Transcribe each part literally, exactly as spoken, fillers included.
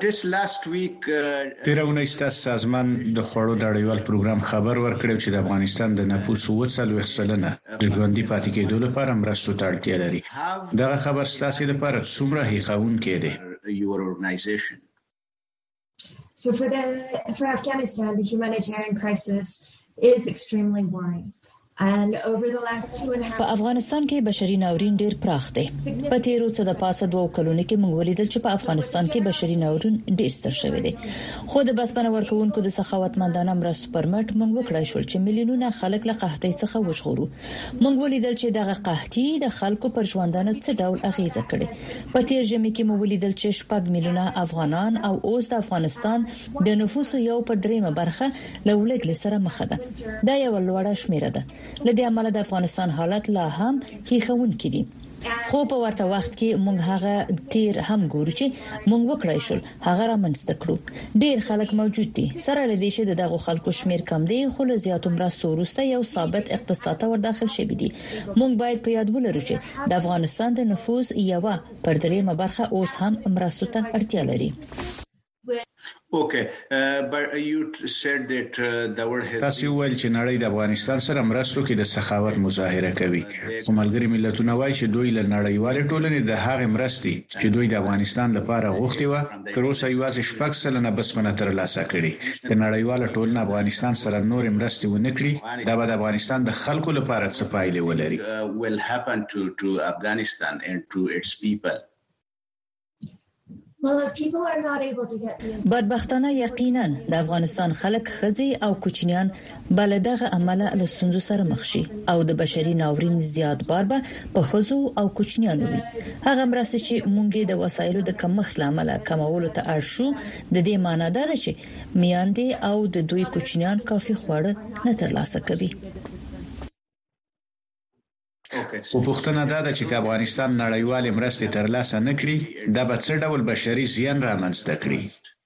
تیر اونۍ ستاسو سازمان د خوړو د اړیوال پروګرام خبر ورکړ چې د افغانستان د نفوس اووه څلوېښت سلنه د ژوندۍ پاتې کېدو لپاره مرستو ته اړتیا لري. دغه خبر ستاسو لپاره څومره هیښوونکی دی؟ So for the for Afghanistan, the humanitarian crisis is extremely worrying. And over the last two and a half په افغانستان کې بشري ناورین ډیر پراخ دی. په تیرو څه د پاسه دوه کلونو کې موږ ولیدل چې په افغانستان کې بشري ناورین ډیر ستر شوی دی. خو د بسپنه ورکوونکو د سخاوتمندانه مرستو پر مټ موږ وکړای شو چې میلیونونه خلک له قحطۍ څخه وژغورو. موږ ولیدل چې دغه قحطي د خلکو پر ژوندانه څه ډول اغیزه کړې. په تیر ژمي کې موږ ولیدل چې شپږ میلیونه افغانان او اوس د افغانستان د نفوس یو پر دریمه برخه له ولګل سره مخ ده. دا یو لوړه شمیره ده. لدې عمله د افغانستان حالت لا هم هیښوونکی دي. خو په ورته وخت کې موږ هغه تیر هم ګورو چې موږ وکړای شو هغه را منځته کړو. ډیر خلک موجود دي سره لدې چې دغه خلکو شمیر کم دی خو له زیاتو مرستو وروسته یو ثابت اقتصاد ته ور داخل شوی دی. موږ باید په یاد ولرو چې د افغانستان د نفوس یو پر دریمه برخه اوس هم مرستو ته اړتیا لري. Okay, uh, but you said that uh, the world has تاسو ویل چې نړۍ د افغانستان سره مرستو کې د سخاوت مظاهره کوي. خو ملګری ملتونه وایي چې دوی له نړیوال ټولنې د هغې مرستې چې دوی د افغانستان لپاره غوښتي و تر اوسه یوازې شپږ سلنه بسپنه ترلاسه کړي. د نړیوال ټولنې افغانستان سره نور مرستې ونه کړي دا به د افغانستان د خلکو لپاره څه پایلې ولري. uh, will happen to to Afghanistan and to its people. Well, if people are not able to get the بدبختانه یقینا د افغانستان خلک خزي او کوچنیان بل دغه عمله له ستونزو سره مخ شي او د بشري ناورین زیات بار به په خزو او کوچنیانو وي. هغه مرسته چې مونږه د وسایلو د کمښت لامل کمولو ته اړ شو د دې معنی ده چې میاندې او د دوی کوچنیان کافي خواړه نه ترلاسه کوي. خو پوښتنه دا ده چې افغانستان نړیوال مرستې ترلاسه نه کړي دا به څه ډول بشري زیان رامنځته کړي.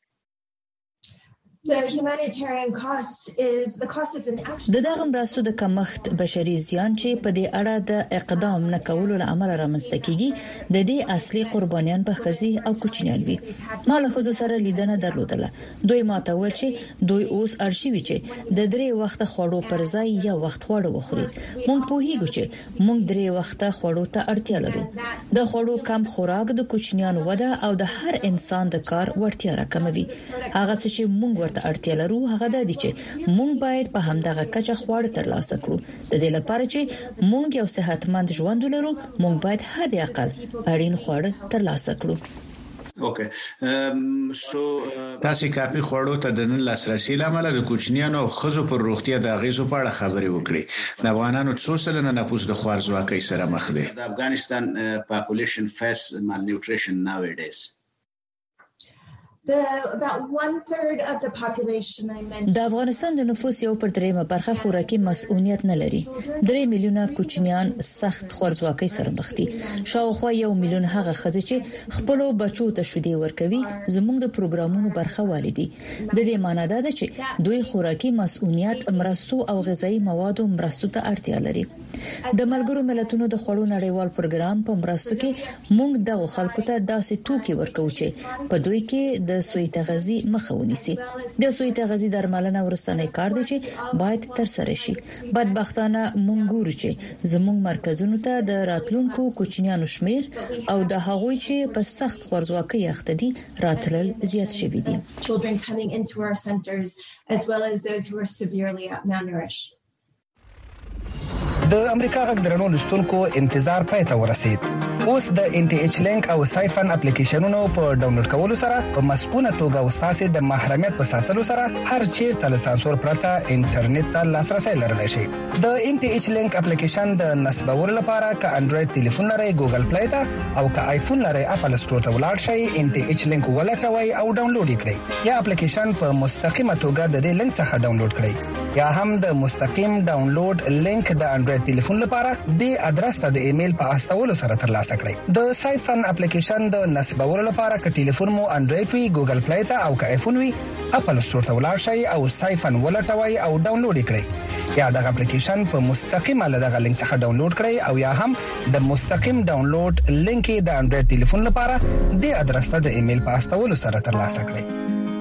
The humanitarian cost is the cost of inaction. د دغه مرستو د کمښت بشري زیان چې په دې اړه د اقدام نه کولو لامل رامنځته کیږي د دې اصلي قربانیان به خزي او کوچنیان وي. مال خو سره لیدنه درلودله. دوی ماته ول چې دوی اوس ارشیوي چې د درې وخت خوړو پر ځای یا وخت خوړو وخوري. مونږ په هیګو چې مونږ درې وخت خوړو ته اړتیا لرو. د خوړو کم خوراک د کوچنیانو وده او د هر انسان د کار وړتیا راکموي. هغه څه چې مونږ ته اړتیا لرو هغه د دې چې مونږ باید په همدغه کچه خواړه ترلاسه کړو. د دې لپاره چې مونږ یو صحتمند ژوند ولرو مونږ باید حد اقل اړین خواړه ترلاسه کړو. Okay. Um, so uh, تاسو کافي خوړو ته د نن لاسرسي لامل د کوچنیانو او خزو پر روغتیا د غیزو په اړه خبرې وکړي. د افغانانو څو سلنه نفوس د خوارځواکۍ سره مخ دی. The Afghanistan uh, population face malnutrition nowadays. The about one third of the population I mentioned. د افغانستان د نفوس یو پر دریمه برخه خوراکي مسؤلیت نه لري. درې میلیونه کوچنیان سخت خوارځواکۍ سره مخ دي. شاوخوا یو میلیون هغه خزې چې خپل بچو ته شودي ورکوي زموږ د پروګرامونو برخه والدي. د دې معنی دا ده چې دوی خوراکي مسؤلیت مرستو او غذایی موادو مرستو ته اړتیا لري. د ملګرو ملتونو د خوړو نړیوال پروګرام په مرستو کې موږ دغه خلکو ته داسې توکي ورکو چې په دوی کې د سوی تغذی مخه ونیسي. د سوی تغذی درملنه ورسنه کار دی چې باید تر سره شي. بدبختانه مونږ ګورو چې زموږ مرکزونو ته د راتلونکو کوچنیانو شمیر او د هغوی چې په سخت خوارځواکۍ اخته دي راتلل زیات شوي دي. Children coming into our centers as well as those who are severely malnourished. د امریکا غږ درنو لستونکو انتظار پای ته ورسید. اوس د ان ټي ایچ لینک او سایفن اپلیکیشنونو په ډاونلوډ کولو سره په مسکونه توګه وستاسو د محرمیت په ساتلو سره هر چیرته له سانسور پرته انټرنیټ ته لاسرسي لرلی شي. د ان ټي ایچ لینک اپلیکیشن د نصبولو لپاره ک انډراید ټلیفون لري ګوګل پلی ته او ک آیفون لري اپل سټور ته ولاړ شئ ان ټي ایچ لینک ولټوي او ډاونلوډ کړئ یا اپلیکیشن په مستقیمه توګه د دې لینک څخه ډاونلوډ کړئ یا هم د مستقیم ډاونلوډ لینک د انډراید ټلیفون لپاره د ادرس ته د ایمیل په استولو سره ترلاسه ترلاسه کړئ. د سایفن اپلیکیشن د نصبولو لپاره ک ټلیفون مو انډراید وي، ګوګل پلی ته او ک آیفون وي، اپل سٹور ته ولاړ شئ او سایفن ولټوي او ډاونلوډ کړئ. یا دغه اپلیکیشن په مستقیم له دغه لینک څخه ډاونلوډ کړئ او یا هم د مستقیم ډاونلوډ لینک د انډراید ټلیفون لپاره د ادرس ته د ایمیل په استولو سره ترلاسه کړئ.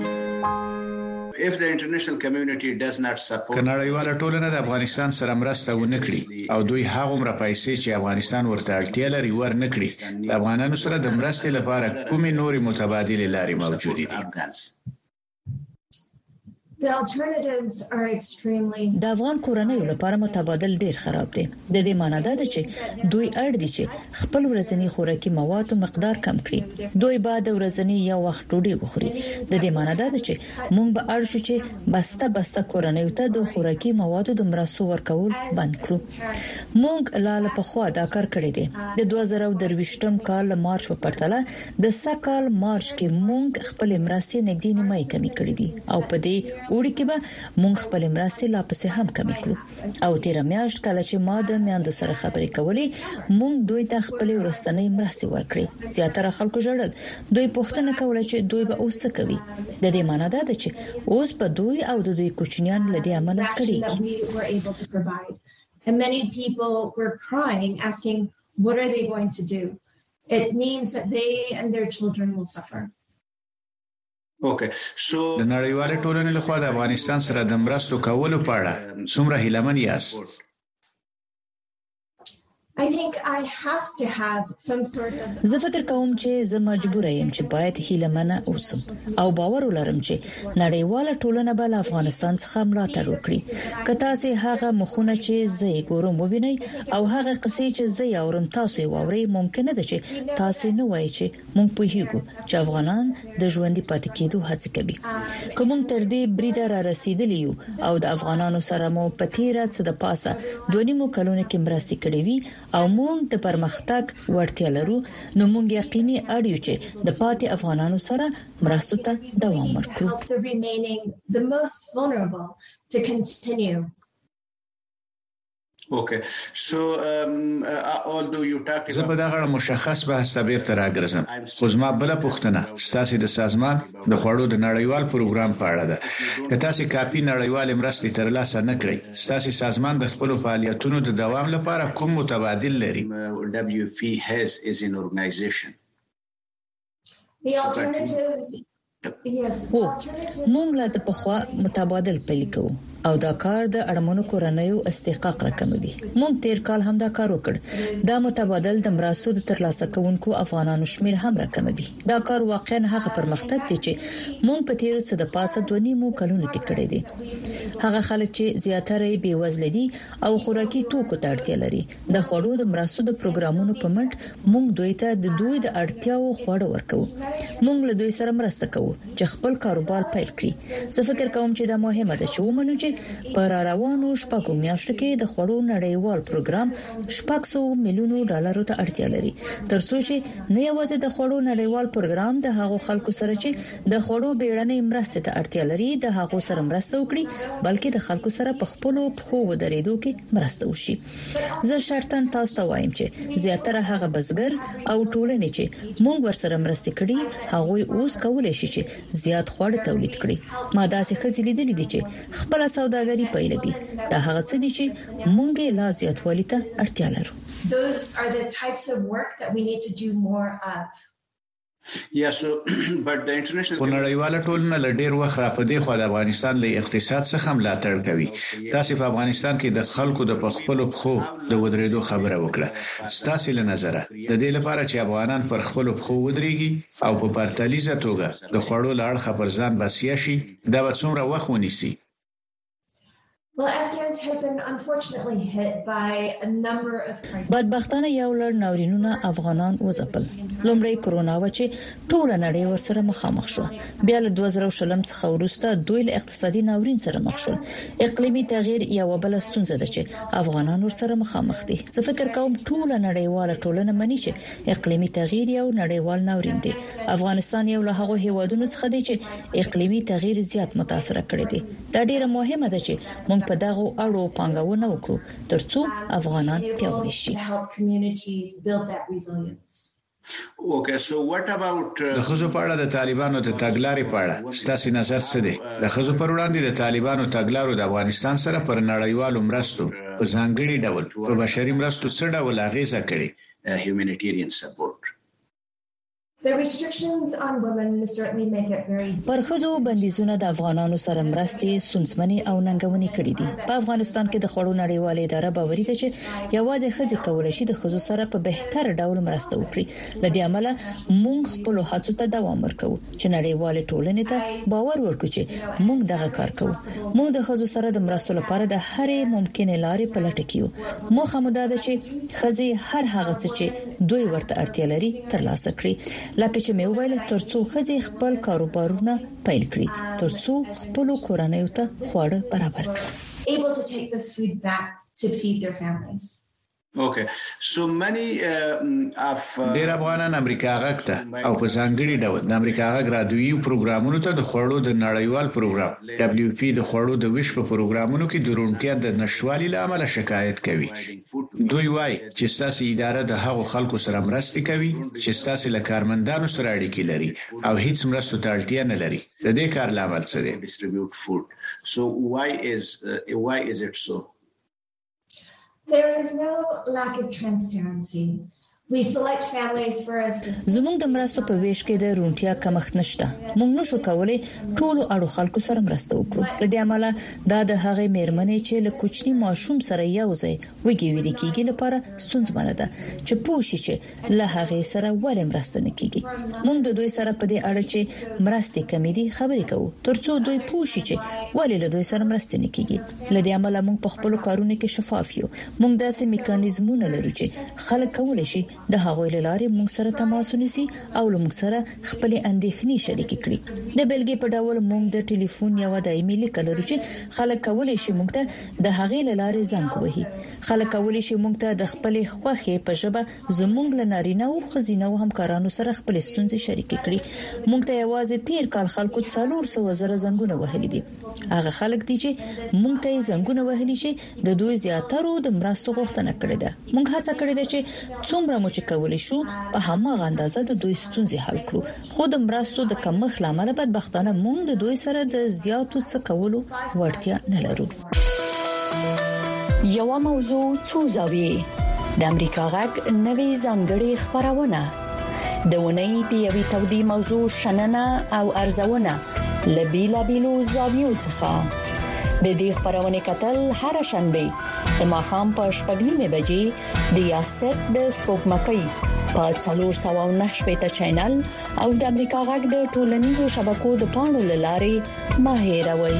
If the international community does not support کنړیواله ټولنه د افغانستان سره مرسته ونکړي او دوی هغه عمر پیسې چې افغانستان ورته اړتیا لري ور نکړي، د افغانانو سره د مرستې لپاره کومې نورې متبادل لارې موجود دي؟ The alternatives are extremely د افغان کورنیو لپاره متبادل ډیر خراب دي. د دې معنی ده چې دوی اړ دي چې خپل ورځنی خوراکي موادو مقدار کم کړي. دوی بعد ورځنی یو وخت ډوډۍ وخوري. د دې معنی ده چې موږ به اړ شو چې بسته بسته کورنیو ته د خوراکي موادو د مرستو ورکول بند کړو. موږ لاله په خوا دا کار کړی دی. د دوه زره درویشتم کال مارچ په پرتله د سکهال مارچ کې موږ خپل مرستې نږدې نیمه کمی کړې دي او په دې وړي کې به موږ خپل مرستې لا پسې هم کمی کړو. او تیر میاشت کله چې ما د میاندو سره خبرې کولې، موږ دوی ته خپل ورستنې مرستې ورکړې. زیاتره خلکو ژړل. دوی پوښتنه کوله چې دوی به اوس څه کوي. د دې معنی ده چې اوس په دوی او د دوی کوچنیان لدی عمل کړي. And many people were crying, asking, what are they going to do? It means that they and their children will suffer. Okay, so د نړیوال ټولنې لخوا د افغانستان سره د مرستو کولو په اړه څومره هیلمن یاست؟ I think I have to have some sort of زه فکر کوم چې زه مجبور یم چې باید هیلمنه اوسم او باور ولرم چې نړیواله ټولنه به افغانستان څخه ملاتړ وکړي. که تاسو هغه مخونه چې زه ګورم ووینئ او هغه قصې چې زه اورم تاسو یې واورئ، ممکن ده چې تاسو نه وایئ چې موږ پوهیږو چې افغانان د ژوندۍ پاتې کېدو هڅه کوي. کوم تر دې بریده را رسیدلی یو او د افغانانو سره مو په تیره څه د پاسه دوه نیمو کلونو کې مرستې کړې وي او موږ د پرمختګ وړتیا لرو، نو موږ یقیني اړ یو چې د پاتې افغانانو سره مرستو ته دوام ورکړو. Okay, so um, uh, although you talked زه په دغه مشخص بحث ته بیرته راګرځم، خو زما بل پوښتنه ستاسو د سازمان د خوړو د نړیوال پروګرام په اړه ده. که تاسو کافي نړیوال مرستې ترلاسه نه کړئ، ستاسو سازمان د خپل فعالیتونو د دوام لپاره کوم متبادل لري؟ W F P has is an organization. The alternatives yes. موږ لا د پخوا متبادل پلي کوو او دا کار د اړمنو کورنیو استحقاق راکموي. موږ تیر کال هم دا کار وکړ. دا متبادل د مرستو د ترلاسه کوونکو افغانانو شمیر هم راکموي. دا کار واقعا هغه پرمختګ دی چې موږ په تیر څه د پاسه دوه نیمو کلونو کې کړی دی. هغه خلک چې زیاتره بې وزله دي او خوراکي توکو ته اړتیا لري، د خوړو د مرستو د پروګرامونو په مټ موږ دوی ته د دوی د اړتیاو خوړ ورکوو. موږ له دوی سره مرسته کوو چې خپل کاروبار پیل کړي. زه فکر کوم چې دا مهمه ده چې ومنو چې پر روانو شپږو میاشتو کې د خوړو نړیوال پروګرام شپږ سوه میلیونو ډالرو ته اړتیا لري، ترڅو چې نه یوازې د خوړو نړیوال پروګرام د هغو خلکو سره چې د خوړو بیړنۍ مرستې ته اړتیا لري د هغو سره مرسته وکړي، بلکې د خلکو سره په خپل پخو ودرېدو کې مرسته وشي. زه شرطاً تاسو ته وایم چې زیاتره هغه بزګر او ټولنې چې موږ ورسره مرسته کړي، هغه اوس کولای شي چې زیات خوړ تولید کړي. ما داسې خځې لیدلې دي چې خپل سوداګري پیلوي. دا هغه څه دي چې موږ لا زیاتوالي ته اړتیا لرو. Those are the types of work that we need to do more of. Yeah, so but the international خو نړیواله ټولنه له ډیر وخت را په دې خو د افغانستان له اقتصاد څخه ملاتړ کوي. تاسو په افغانستان کې د خلکو د پخپلو پخو د ودرېدو خبره وکړه. ستاسو له نظره د دې لپاره چې افغانان پر خپلو پخو ودرېږي او په پرتلیزه توګه د خوړو لړخه پر ځان بسیا شي، دا به څومره وخت ونیسي؟ Well, Afghans have been unfortunately hit by a number of crises. بدبختانه یو لړ ناورینونه افغانان وځپل. لومړی کرونا و چې ټول نړۍ ورسره مخامخ شو. بیا له دوه زره شلم څخه وروسته دوی له اقتصادي ناورین سره مخ شول. اقلیمي تغییر یو بل ستونزه ده چې افغانان ورسره مخامخ دي. زه فکر کوم ټول نړیواله ټولنه مني چې اقلیمي تغییر یو نړیوال ناورین دی. افغانستان یو له هغو هیوادونو څخه دی چې اقلیمي تغییر زیات متاثر کړی دی. دا ډیره مهمه ده چې موږ موږ په دغه اړو پانګونه وکړو ترڅو افغانان پیاوړي شي. Okay, so what about د خزو په اړه د طالبانو د تګلارې په اړه ستاسو نظر څه دی؟ د خزو پر وړاندې د طالبانو تګلارو د افغانستان سره پر نړیوالو مرستو په ځانګړي ډول په بشري مرستو څه ډول اغیزه کړې؟ humanitarian support. The restrictions on women certainly make it very پر خزو بندیزونه د افغانانو سره مرستې سنځمنې او ننګونې کړې دي. په افغانستان کې د خړو نړیوال اداره باوري ده چې یوازې خزې کولای شي د خزو سره په بهتر ډول مرسته وکړي. لدې عمله موږ خپل هڅو ته دوام ورکوو چې نړیوال ټولنې ته باور ورکړو چې موږ دغه کار کوو. موږ د خزو سره د مرستو لپاره د هرې ممکنه لارې په لټه کې یو. موږ مدعا ده چې خزې هر هغه څه چې دوی ورته اړتیا لري ترلاسه کړي. لکه چې مې وویل ترڅو خزې خپل کاروبارونه پیل کړي ترڅو خپل کورنۍ ته خواړه برابر کړي. able to take this food back to feed their families. Okay, so many uh, of ډیر افغانان امریکا غاکته او په ځانګړي ډول د امریکا غاک رادیوي پروګرامونو ته د خوړو د نړیوال پروګرام دبليو پی د خوړو د ویش په پروګرامونو کې د رونټیا د نشوالي لامل شکایت کوي. دوی وايي چې ستاسو اداره د هغو خلکو سره مرسته کوي چې ستاسو له کارمندانو سره اړیکې لري او هیڅ مرستو ته اړتیا نه لري. د دې کار لامل څه دی؟ distribute food. So why is uh, why is it so? There is no lack of transparency. We select families for assistance. زموږ د مرستو په ویش کې د رونټیا کمښت نشته. موږ نشو کولای ټول اړو خلکو سره مرسته وکړو. په دې عمله دا د هغې میرمنې چې له کوچني ماشوم سره یو ځای وږي ویل کېږي لپاره ستونزمنه ده چې پوښي چې له هغې سره ولې مرسته نه کیږي. موږ د دوی سره په دې اړه چې مرستې کمې دي خبرې کوو ترڅو دوی پوښي چې ولې له دوی سره مرسته نه کیږي. له دې عمله موږ په خپل کارونو کې شفاف یو. موږ داسې میکانیزمونه لرو چې خلک کولای شي د هغوی لارې موږ سره تماس ونیسي او موږ سره خپل اندېښنې شریک کړي. د بلګې په ډول موږ د ټلیفون یو دایمي لیک لرو چې خلک کولای شي موږ ته د هغې لارې زنګ وهي. خلک کولای شي موږ ته د خپل خوخي په ژبه زموږ لنارینه او خزینه او همکارانو سره خپل ستونزې شریک کړي. موږ ته یوازې تیر کال خلکو څلور سوه زره زنګونه وهلي دي. هغه خلک دي چې موږ ته زنګونه وهلي شي د دوی زیاترو د مرستو غوښتنه کړې ده. موږ هڅه کړې ده چې څومره مو چې کولای شو په هماغه اندازه د دوی ستونزې حل کړو. خو د مرستو د کمښت لامل بدبختانه موږ د دوی سره د زیاتو څه کولو وړتیا نه لرو. یو موضوع څو زاویې د امریکا غږ نوې ځانګړې خبرونه د ونې د یوې تودې موضوع شننه او ارزونه لبیلا بیلو زاویو څخه د دې خبرونه کتل هر شنبه د ماښام په شپږ نیمه بجې د یاست د سپوږمکۍ په څلور سوه نهه شپږ چینل او د امریکا غږ د ټولنیزو شبکو د پاڼو لارې ما هیروي.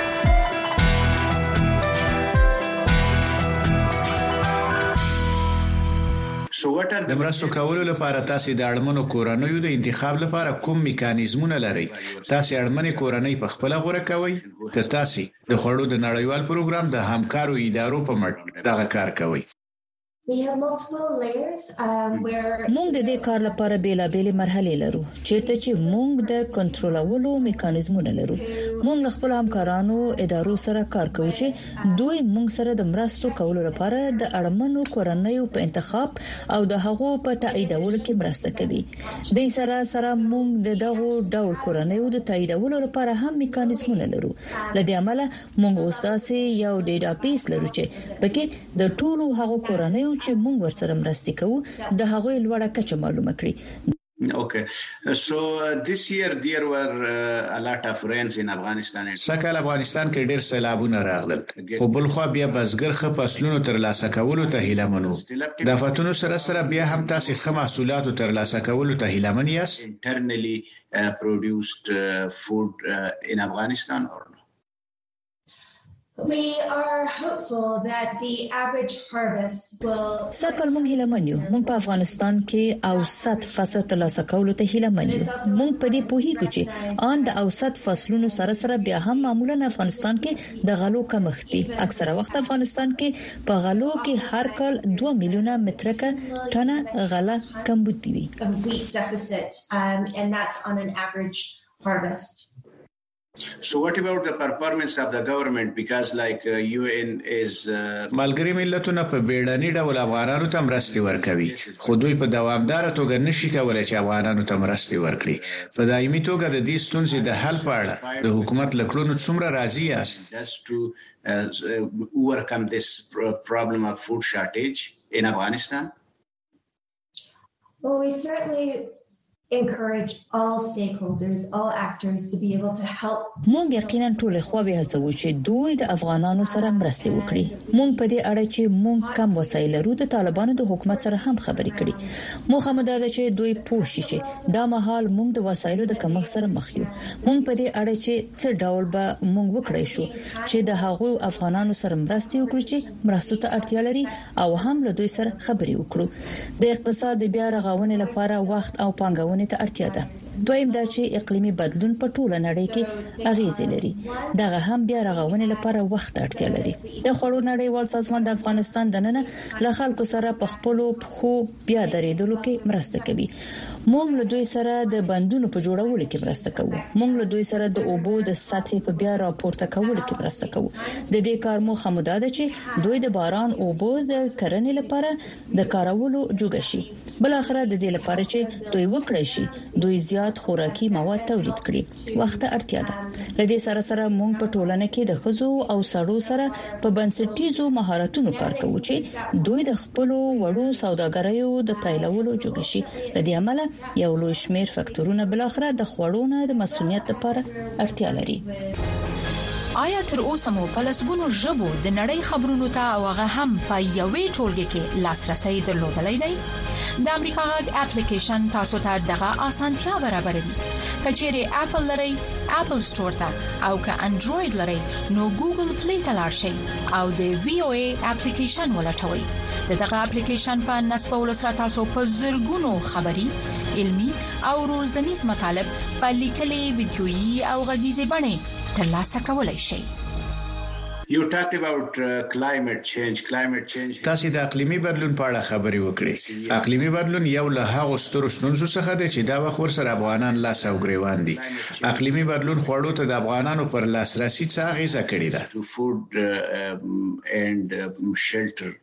د مرستو کولو لپاره تاسو د اړمنو کورنیو د انتخاب لپاره کوم میکانیزمونه لري؟ تاسو اړمنې کورنۍ په خپل غوړه کوي که تاسو د خوړو د نړیوال پروګرام د همکارو ادارو په مټ دغه کار کوي؟ موږ د دې کار لپاره بیلابېل مرحلې لرو چیرته چې موږ د کنټرولولو میکانیزمونه لرو. موږ خپل همکارانو ادارو سره کار کوو چې دوی موږ سره د مرستو کولو لپاره د اړمنو کورنیو په انتخاب او د هغو په تاییدولو کې مرسته کوي. د سره سره موږ د دغه ډول کورنیو د تاییدولو لپاره هم میکانیزمونه لرو. لدې عمله موږ اوساسي یو ډیټابیس لرو چې پکې د ټولو هغو کورنیو چې موږ ورسره مرسته کوو د هغوی لوړه کچه معلومه کړي. Okay, so uh, this year there were uh, a lot of rains in Afghanistan. سکه افغانستان کې ډېر سیلابونه راغلل خو بل خو بیا بزګر خ فصلونو تر لاسه کولو ته هیلمنو. د فاتونو سره سره بیا هم تاسو خ محصولات تر لاسه کولو ته هیلمن یاست. Internally uh, produced uh, food uh, in Afghanistan or no? We are hopeful that the average harvest will سکل مونږ هیلمن یو. مونږ په افغانستان کې اوسط فصل ترلاسه کولو ته هیلمن یو. مونږ په دې پوهیږو چې ان د اوسط فصلونو سره سره بیا هم معمولا افغانستان کې د غلو کمښت دی. اکثره وخت افغانستان کې په غلو کې هر کال دوه میلیونه مترکه ټنه غله کمبود دی. wheat deficit um, and that's on an average harvest. So what about the performance of the government, because like uh, U N is uh... ملګری ملتونه په بیړني ډول افغانانو ته مرستې ورکوي، خو دوی په دوامدار توګه نشي کولای چې افغانانو ته مرستې ورکړي. په دایمي توګه د دې ستونزې د حل په اړه د حکومت له کړنو څومره راضي یاست؟ Just to uh, overcome this problem of food shortage in Afghanistan. Well, we certainly encourage all stakeholders, all actors to be able to help. مونږ یقینا ټول خواوې هڅو چې دوی د افغانانو سره مرسته وکړي. مونږ په دې اړه چې مونږ کم وسایل لرو د طالبانو د حکومت سره هم خبرې کړې. موږ هم دا چې دوی پوه شي چې دا مهال مونږ د وسایلو د کمښت سره مخ یو. مونږ په دې اړه چې څه ډول به مونږ وکړای شو چې د هغو افغانانو سره مرسته وکړو چې مرستو ته اړتیا لري او هم له دوی سره خبرې وکړو. د اقتصاد بیا رغونې لپاره وخت او پانګونه ته اړتیا ده. دویم دا چې اقلیمي بدلون په ټوله نړۍ کې اغیز لري. دغه هم بیا رغونې لپاره وخت اړتیا لري. د خړو نړیوال سازمان د افغانستان دننه له خلکو سره په خپل خو بیا درېدلو کې مرسته کوي. موږ له دوی سره د بندونو په جوړولو کې مرسته کوو. موږ له دوی سره د اوبو د سطح په بیا راپورته کولو کې مرسته کوو. د دې کار موخه مو ده چې دوی د باران اوبو د کرنې لپاره د کارولو جوړ شي. بل اخر د دې لپاره چې دوی وکړي شي دوی زیات خوراکي مواد تولید کړي. وخت اړتیا ده. لدې سره سره موږ په ټولنه کې د خزو او سړو سره په بنسټیزو مهارتونو کار کوو چې دوی د خپل وړو سوداګریو د پیلولو جوړ شي. لدې عمله یو لوی شمیر فاکتورونه بل اخر د خوړونو د مسؤلیت لپاره اړتیا لري. آیا تر اوسه مو په لسګونو ژبو د نړۍ خبرونو ته او هغه هم په یوې ټولګه کې لاسرسي درلودلای دی؟ د امریکا غږ اپلیکیشن تاسو ته دغه اسانتیا برابروي. کچېره اپل لري، اپل سٹور ته، او که انډراید لري نو ګوګل پلی ته لاړ شئ او د وی او ای اپلیکیشن ولټوئ. دغه اپلیکیشن په نصبولو سره تاسو په زرګونو خبري، علمي او روزنیز مطالب په لیکلي، ویډیويي او غږیزي بڼه ترلاسه کولای شئ. You talked about uh, climate change. Climate change. تاسو د اقلیمي بدلون په اړه خبرې وکړې. اقلیمي بدلون یو له هغو سترو ستونزو څخه دی چې دا وخت ورسره افغانان لاس او ګریوان دي. اقلیمي بدلون خوړو ته د افغانانو پر لاسرسي څه اغیزه کړې ده؟ To food uh, um, and uh, shelter.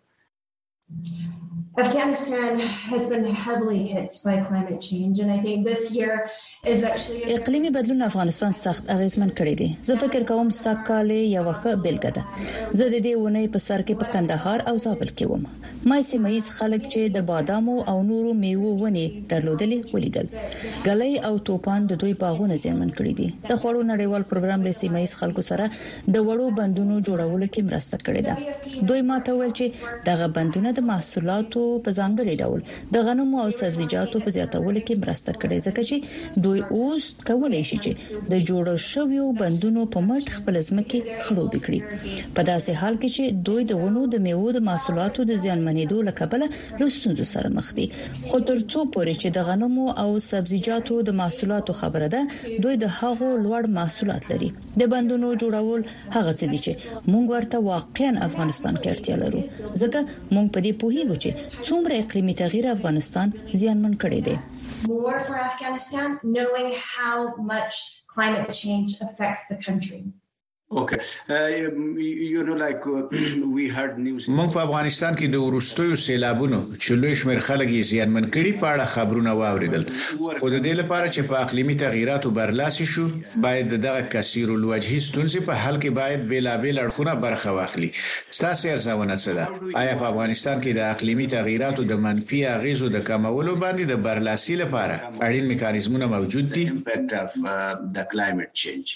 Afghanistan has been heavily hit by climate change, and I think this year is actually اقلیمی بدلون افغانستان سخت اغیزمن کړی دی. زه فکر کوم ساکاله یو ښه بیلګه ده. زه د دې ونې په سر کې په کندهار او زابل کې وم. ما سیمایي خلک چې د بادامو او نورو میوو ونې درلودلې ولیدل. غلې او توپان د دوی باغونه زیانمن کړی دي. د خړو نړیوال پروګرام له سیمایي خلکو سره د وړو بندونو جوړولو کې مرسته کړې ده. دوی ماته ویل چې دغه بندونه د محصولاتو په ځانګړي ډول د غنمو او سبزیجاتو په زیاتولو کې مرسته کړې، ځکه چې دوی اوس کولای شي چې د جوړ شویو بندونو په مټ خپل ځمکې خړوب کړي. په داسې حال کې چې دوی د ونو د میوو د محصولاتو د زیانمنېدو لکبله لستونزو سره مخ دي. خو ترڅو پورې چې د غنمو او سبزیجاتو د محصولاتو خبره ده، دوی د هغو لوړ محصولات لري. د بندونو جوړول هغه څه دي چې موږ ورته واقعا افغانستان کې اړتیا لرو، ځکه موږ په دې پوهیږو چې څومره اقلیمي تغییر افغانستان زیانمن کړی دی. More for Afghanistan, knowing how much climate change affects the country. Okay. Uh, you know, like uh, we heard news. موږ په افغانستان کې د ورستیو سیلابونو چې لوی شمېر خلک یې زیانمن کړي په اړه خبرونه واوریدل. خو د دې لپاره چې په اقلیمي تغیراتو برلاسي شو، باید دغه کثیر الوجهي ستونزې په حل کې باید بیلابیل اړخونه برخه واخلي. ستاسو ارزونه څه ده؟ آیا په افغانستان کې د اقلیمي تغیراتو د منفي اغیزو د کمولو باندې د برلاسي لپاره اړین میکانیزمونه موجود دي؟ Impact of uh, the climate change.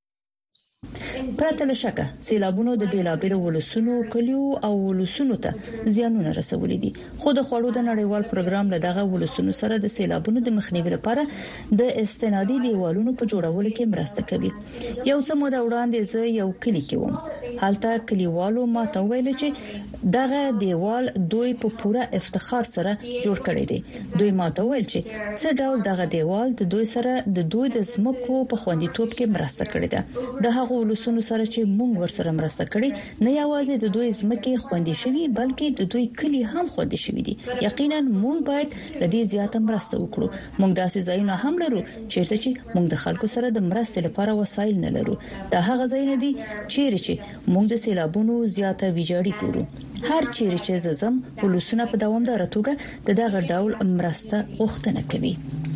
پرته له شکه سیلابونو د بیلابیلو ولسونو، کلیو او ولسونو ته زیانونه رسولي دي. خو د خوړو د نړیوال پروګرام له دغه ولسونو سره د سیلابونو د مخنیوي لپاره د استنادي دیوالونو په جوړولو کې مرسته کوي. یو څه موده وړاندې زه یو کلی کې وم. هلته کلیوالو ما ته ویل چې دغه دیوال دوی په پوره افتخار سره جوړ کړی دی. دوی ماته ویل چې څه ډول دغه دیوال د دوی سره د دوی د زمکو په خوندیتوب کې مرسته کړې ده. د هغو ولسونو سره چې موږ ورسره مرسته کړې نه یوازې د دوی زمکه خوندي شوي بلکې د دوی کلی هم خوندي شوي دي. یقینا موږ باید لدې زیاته مرسته وکړو. موږ داسې ځایونه هم لرو چیرته چې موږ د خلکو سره د مرستې لپاره وسایل نه لرو. دا هغه ځایونه دي چیرې چې موږ د سیلابونو زیاته ویجاړي ګورو. هر چیرې چې زم ولسونه په دوامدار توګه د دغه ډول مرسته غوښتنه کوي.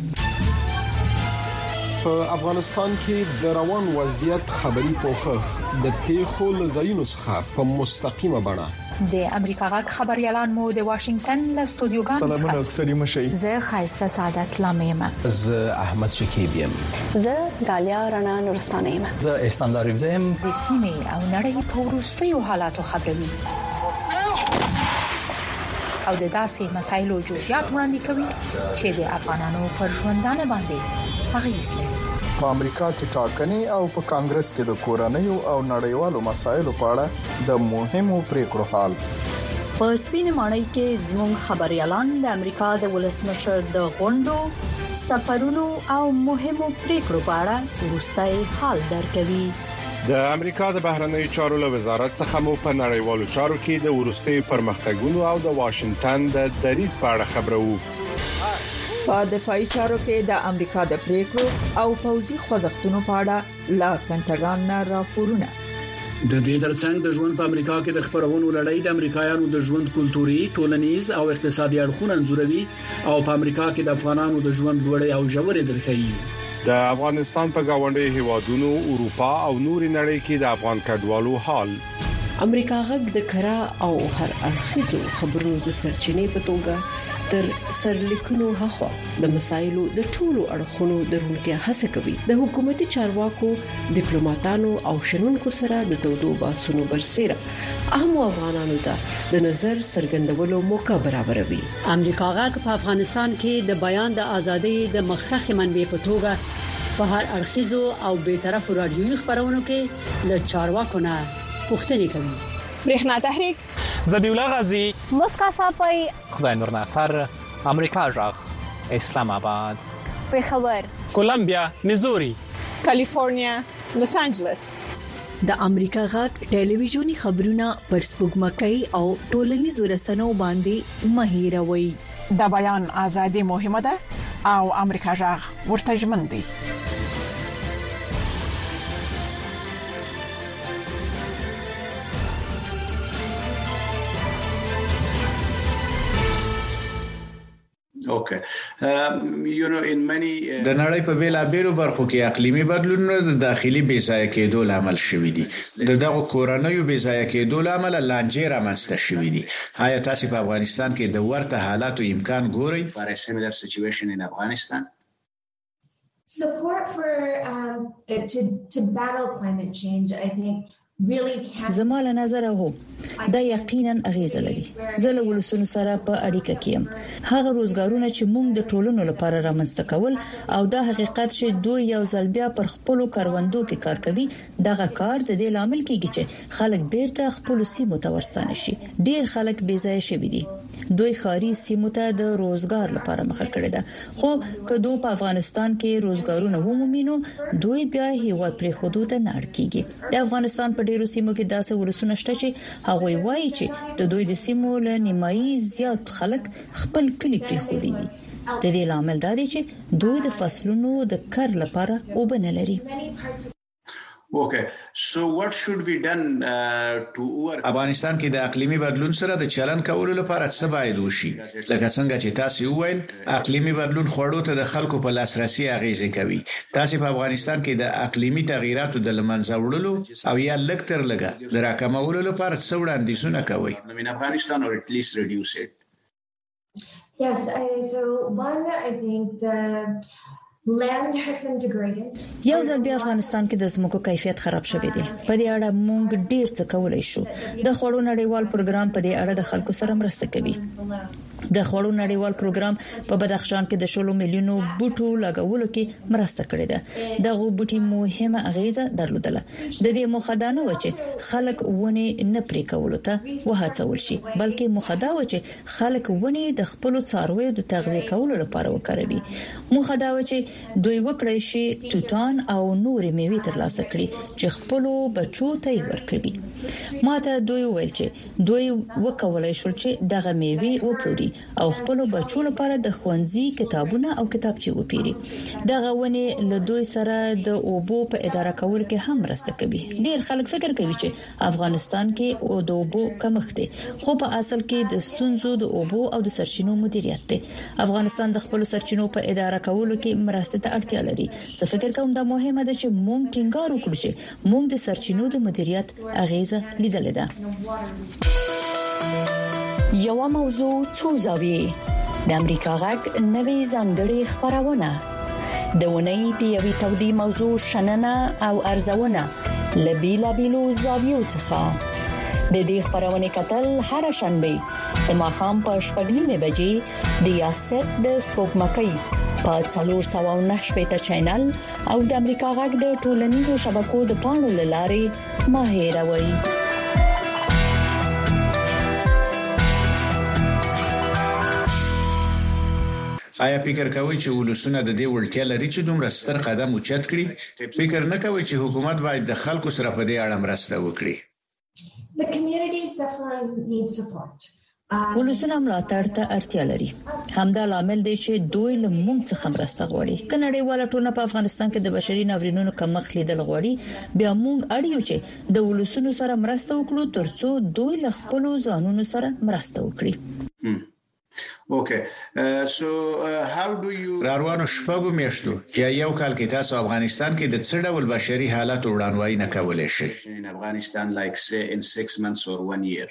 په افغانستان کې د روان وضعیت خبري پوښښ د پیښو لزاینو څخه په مستقیمه بڼه د امریکا غږ خبريالان مو د واشنگټن له استودیوګانو سلامونه ستړي مشي. زه خایسته سعادت لامیم. زه احمد شکیب یم. زه غالیا رڼا نورستانه یم. زه احسان لاریم زم. د سیمې او نړۍ په وروستیو حالاتو خبروي او د داسې مسایلو جزئیات وړاندې کوي چې د افغانانو پر ژوندانه باندې اغیز لري. په امریکا کې ټاکنې او په کانګرس کې د کورنیو او نړیوالو مسایلو په اړه د مهمو پریکړو حال. په سپین ماڼۍ کې زموږ خبريالان د امریکا د ولسمشر د غونډو، سفرونو او مهمو پریکړو په اړه وروستي حال درکوي. د امریکا د بهرنی چارو له وزارت څخه مو په نړیوالو چارو کې د ورستي پرمختګونو او د واشنگټن د دریځ په اړه خبرو. په دفاعي چارو کې د امریکا د پریکړو او پوځي خوځښتونو په اړه لا پنټاګان نه راپورونه. د دې ترڅنګ د ژوند په امریکا کې د خبرونو لړۍ د امریکایانو د ژوند کلتوري، ټولنیز او اقتصادي اړخونه انځوروي او په امریکا کې د افغانانو د ژوند لوړې او ژورې درخې. د افغانستان په گاونډي هیوادونو، اروپا او نوري نړۍ کې د افغان کډوالو حال. امریکا غږ د کرا او هر اړخیزو خبرونو د سرچینې په توګه تر سرلیکونو هغه د مسایلو د ټولو اړخونو درونکو هڅه کوي. د حکومتي چارواکو، ډیپلوماټانو او شنونکو سره د تودو باسونو برسره اهم افغانانو ته د نظر څرګندولو موقع برابروي. امریکا غږ په افغانستان کې د بیان د ازادۍ د مخرخي منبع په توګه په هر اړخیزو او بیطرفو رادیوي خبرونو کې له چارواکو نه پوښتنې کوي. برېښنا تحریک، ذبیح الله غازی، مسکا صافی، خدای نور ناصر، امریکا غږ، اسلام آباد، پېښور، کولمبیا، میزوري، کالیفورنیا، لوس انجلس. د امریکا غږ ټلویزیونی خبرونه پر سپوږمکۍ او ټولنیزو رسنیو باندې مهیروي. د بیان ازادي مهمه ده او امریکا غږ ورته ژمن دی. اوکے یو نو ان مانی د نړۍ په بیلابېلو برخو کې اقلیمي بدلونونه د داخلي بېځایه کېدو لامل شوي دي. د دغه کورنیو بېځایه کېدو لامل لانجې رامنځته شوي دي. آیا تاسو په افغانستان کې د ورته حالاتو امکان ګورئ؟ for a similar situation in Afghanistan. Support for um, to to battle climate change, I think. زما له نظر هو دا یقینا اغیز لري. زه له ولسونو سره په اړیکه کې یم. هغه روزګارونه چې موږ د ټولنو لپاره رامنځته کول او دا حقیقت چې دوی یو ځل بیا پر خپل کاروندو کې کار کوي، دغه کار د دې لامل کیږي چې خلک بیرته خپل سیمو ته ورستانه شي. ډیر خلک بې ځای شوي دي. دوی خاري سیمو ته د روزګار لپاره مخه کړې ده. خو کله په افغانستان کې روزګارونه ومومینو دوی بیا هیواد پرې حدود نه اړکیږي. د افغانستان په ډیرو سیمو کې داسې ولسونه شته چې هغوی وایي چې د دوی د سیمو له نیمایي زیات خلک خپل کلی پرې خودي دي. د دې لامل دا دی چې دوی د فصلونو د کر لپاره اوبه نه لري. Okay, so what should be done uh, to work? افغانستان کې د اقلیمي بدلون سره د چلن کولو لپاره څه باید وشي؟ لکه څنګه چې تاسو وویل، اقلیمي بدلون خوړو ته د خلکو په لاسرسي اغیزه کوي. تاسو په افغانستان کې د اقلیمي تغیراتو د لمنځه وړلو او یا لږ تر لږه د راکمولو لپاره څه وړاندیزونه کوي؟ in Afghanistan or at least reduce it. Yes, I, so one I think the land has been degraded. یو ځل بیا افغانستان کې د زمکو کیفیت خراب شوی دی. په دې اړه موږ ډیر څه کولای شو. د خوړو نړیوال پروګرام په دې اړه د خلکو سره مرسته کوي. د خوړو نړیوال پروګرام په بدخشان کې د شلو میلیونو بوټو لګولو کې مرسته کړې ده. دغه بوټي مهمه اغیزه درلودله. د دې مخدانه و چې خلک ونه نه پرې کولو ته وهڅول شي، بلکې مخدا و چې خلک ونه د خپل څارویو د تغذیه کولو لپاره وکړي. مخدا و چې دوی وکړي شي توتان او نورې میوې ترلاسه کړي چې خپل بچو ته ورکړي. ماته دوی ویل چې دوی وکولای شول چې دغه میوې وپلوري او خپل بچو لپاره د خوندزي کتابونه او کتابچې وپیري. دغه ونه له دوی سره د اوبو په اداره کول کې هم مرسته کوي. ډیر خلک فکر کوي چې افغانستان کې او د اوبو کمښت دی، خو په اصل کې د ستونزو د اوبو او د سرچینو مدیریت دی. افغانستان د خپل سرچینو په اداره کولو کې مرسته ته اړتیا لري. زه فکر کوم دا مهمه ده چې موږ ټینګار وکړو چې موږ د سرچینو د مدیریت اغیزه لیدلې ده. یو موضوع څو زاویې د امریکا غږ نوې ځانګړې خبرونه د ونې د یوې تودې موضوع شننه او ارزونه لبیلا بیلو زاویو څخه د دې خبرونه کتل هر شنبه د ماښام په شپږ نیمه بجې د یاسر د سپوږمکۍ په څلور سوه او نهه شپږ چینل او د امریکا غږ د ټولنیزو شبکو د پاڼو لارې ماهیروي. آیا فکر کوئ چې ولسونه د دې وړتیا لري چې دومره ستر قدم اوچت کړي؟ فکر نه کوئ چې حکومت باید د خلکو سره په دې اړه مرسته وکړي؟ The communities definitely need support. ولسونه ملاتړ ته اړتیا لري. همدا لامل دی چې دوی له موږ څخه مرسته غواړي. کنړیواله ټولنه په افغانستان کې د بشري ناورینونو کمښت لیدل غواړي. بیا موږ اړیو چې د ولسونو سره مرسته وکړو ترڅو دوی له خپل ځانونو سره مرسته وکړي. اوکے سو هاو ډو یو راروانو شپږو میاشتو یا یو کال کې تاسو افغانستان کې د څه ډول بشري حالات وړاندوي نه کولای شئ؟ in Afghanistan like say in six months or one year.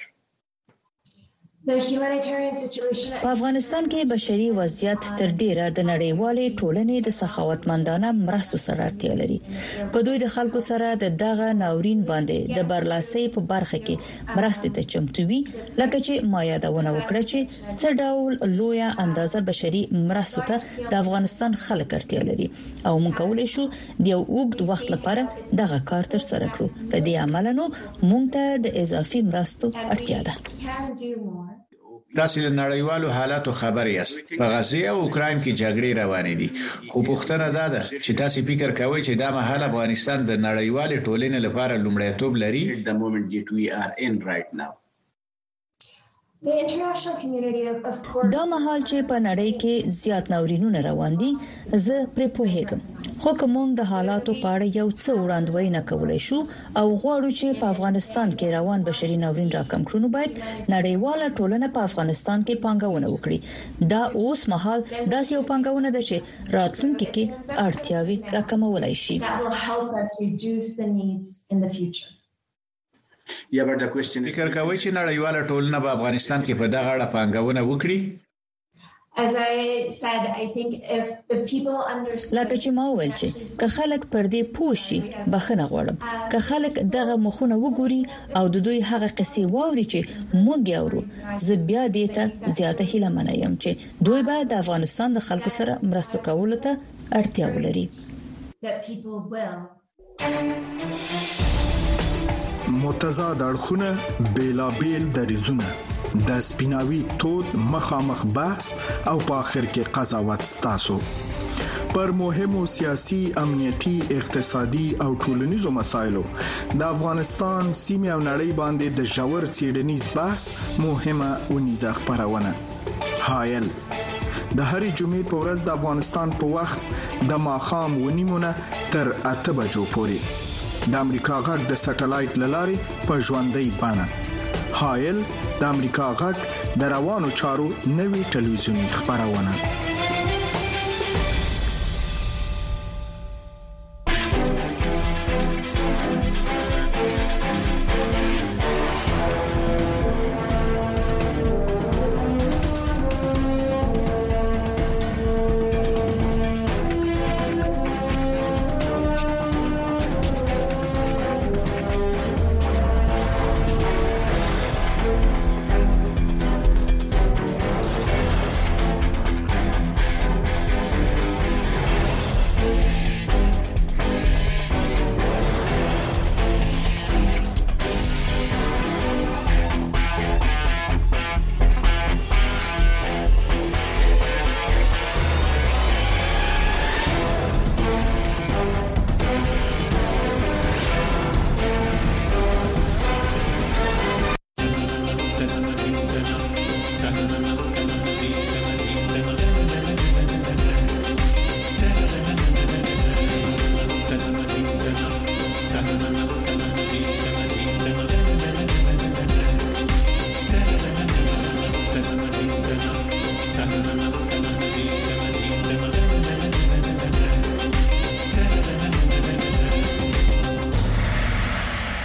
په افغانستان کې بشري وضعیت تر ډیره د نړیوالې ټولنې د سخاوتمندانه مرستو سره اړتیا لري. په دوی د خلکو سره د دغه ناورین باندې د برلاسي په برخه کې مرستې ته چمتو وي، لکه چې ما یادونه وکړه چې څه ډول لویه اندازه بشري مرستو ته د افغانستان خلک اړتیا لري او موږ کولای شو د یو اوږد وخت لپاره دغه کار تر سره کړو. په دې عمل نو موږ ته د اضافي مرستو اړتیا ده. تاسو له نړیوالو حالاتو خبر یاست. په غزه او اوکرين کې جګړې روانې دي، خو پوښتنه دا ده چې تاسو فکر کوئ چې دا مهال افغانستان د نړیوالې ټولنې لپاره لومړیتوب لري؟ The moment that we are in right now. The international community of course دا مهال چې په نړۍ کې زیات ناورینونه روان دي، زه پرې پوهیږم. خو کوم د حالاتو په اړه یو څه وړاندوي نه کولای شو او غواړو چې په افغانستان کې روان بشري ناورین راکم کړو، نو باید نړیواله ټولنه په افغانستان کې پانګونه وکړي. دا اوس مهال داسې یو پانګونه ده چې راتلونکي کې اړتیاوي راکمولای شي. that will help us reduce the needs in the future. یا but the question فکر کوئ چې نړیواله ټولنه په افغانستان کې په دغه اړه پانګونه وکړي؟ As I said, I think if if people understand لکه چې ما ویل چې که خلک پر دې پوه شي بخنه غواړم، که خلک دغه مخونه وګوري او د دوی هغه قصې واوري چې موږ یاورو، زه بیا دې ته زیاته هیله منم یم چې دوی باید د افغانستان د خلکو سره مرسته کولو ته اړتیا ولري. that people will متضاد اړخونه بیلابیل دریزونه د سپیناوي تود مخامخ بحث او په اخر کې قضاوت ستاسو پر مهمو سیاسي، امنیتي، اقتصادي او ټولنیزو مسایلو د افغانستان سیمه او نړۍ باندې د ژور څېړنیز بحث مهمه ونیزه خبرونه. حایل د هرې جمعې په ورځ د افغانستان په وخت د ماښام ونیمونه تر اته بجو پورې د امریکا غږ د سټلایټ لارې په ژوندۍ بڼه. حایل د امریکا غږ د روانو چارو نوي ټلویزیونی خبرونه.